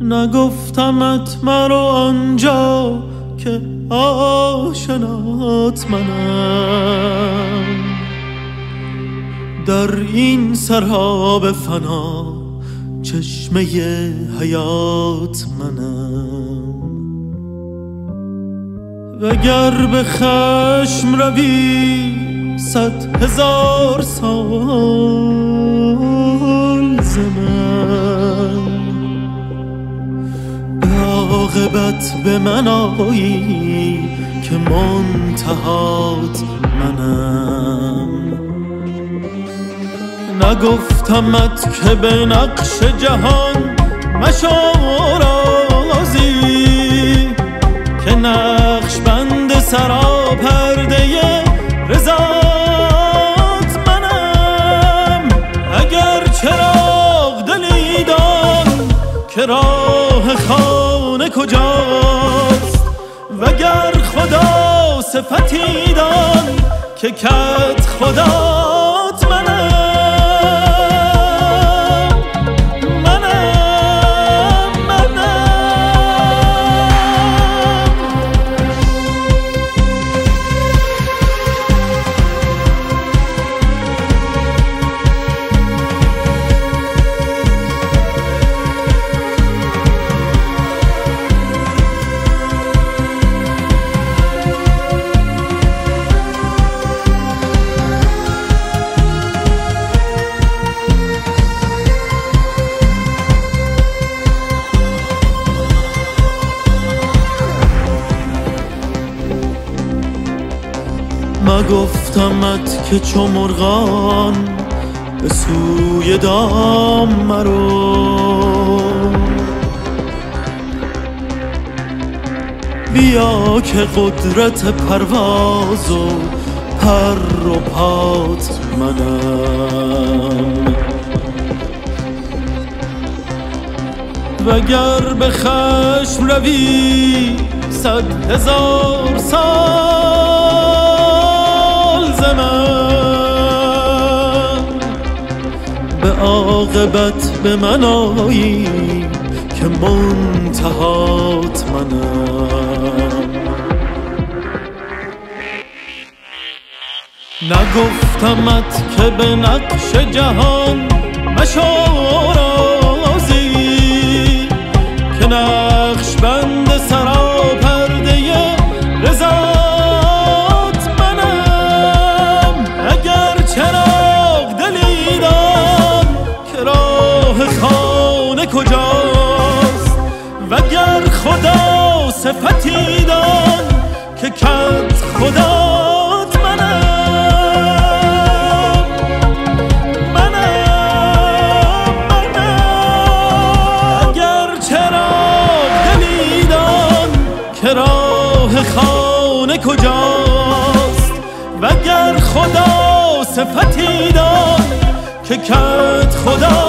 نگفتمت مرو آنجا که آشنات منم، در این سراب فنا چشمه حیات منم. وگر به خشم روی 100,000 سال ز من، به عاقبت به من آیی که منتهات منم. نگفتمت که به نقش جهان مشو راضی، که نقش بند سراپرده رضات منم. اگر چراغ دلی دان که راه خانه کجاست، وگر خدا صفتی دان که کت خدات منم. گفتمت که چو مرغان به سوی دام مرو، بیا که قدرت پرواز و پر و پات منم. وگر به خشم روی 100,000 سال ز من، به عاقبت به من آیی که منتهات منم. نگفتمت که به نقش جهان مشو راضی، که نقش بند سراپرده رضات منم. اگر چراغ دلی دان که راه خانه کجاست، وگر خدا صفتی دان که کت خدات منم. راه خانه کجاست، وگر خدا صفتی دان که کت خدا